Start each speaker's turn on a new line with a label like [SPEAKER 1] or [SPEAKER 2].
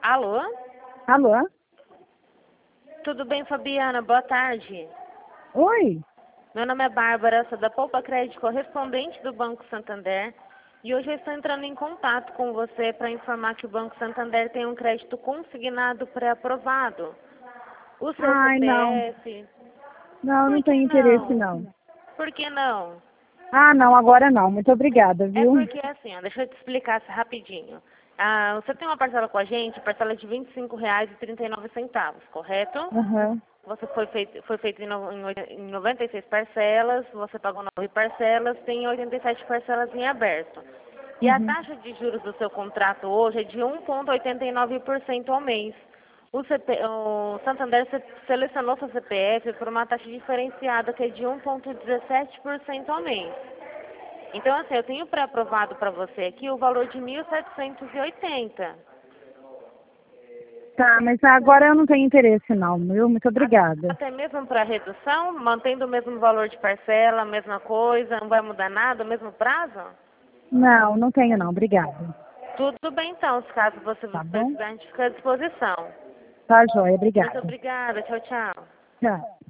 [SPEAKER 1] Alô?
[SPEAKER 2] Alô?
[SPEAKER 1] Tudo bem, Fabiana? Boa tarde.
[SPEAKER 2] Oi?
[SPEAKER 1] Meu nome é Bárbara, sou da Poupa Crédito, correspondente do Banco Santander. E hoje eu estou entrando em contato com você para informar que o Banco Santander tem um crédito consignado pré-aprovado. O seu
[SPEAKER 2] Ai, não.
[SPEAKER 1] CPF...
[SPEAKER 2] Não,
[SPEAKER 1] Por
[SPEAKER 2] não
[SPEAKER 1] que
[SPEAKER 2] tenho interesse,
[SPEAKER 1] não?
[SPEAKER 2] não.
[SPEAKER 1] Por que não?
[SPEAKER 2] Ah, não, agora não. Muito obrigada,
[SPEAKER 1] É
[SPEAKER 2] viu?
[SPEAKER 1] porque assim, ó, deixa eu te explicar rapidinho. Você tem uma parcela com a gente, parcela de R$ 25,39, correto?
[SPEAKER 2] Aham.
[SPEAKER 1] Você foi feito em 96 parcelas, você pagou 9 parcelas, tem 87 parcelas em aberto. E a
[SPEAKER 2] Uhum.
[SPEAKER 1] taxa de juros do seu contrato hoje é de 1,89% ao mês. O Santander selecionou seu CPF por uma taxa diferenciada que é de 1,17% ao mês. Então, assim, eu tenho pré-aprovado para você aqui o valor de 1.780.
[SPEAKER 2] Tá, mas agora eu não tenho interesse, não, viu? Muito obrigada.
[SPEAKER 1] Até mesmo para redução, mantendo o mesmo valor de parcela, a mesma coisa, não vai mudar nada, o mesmo prazo?
[SPEAKER 2] Não, não tenho, não. Obrigada.
[SPEAKER 1] Tudo bem então, se caso você
[SPEAKER 2] Tá bom?
[SPEAKER 1] precisar, a gente fica à disposição.
[SPEAKER 2] Tá, joia.
[SPEAKER 1] Muito
[SPEAKER 2] Obrigada.
[SPEAKER 1] obrigada, tchau, tchau.
[SPEAKER 2] Tchau.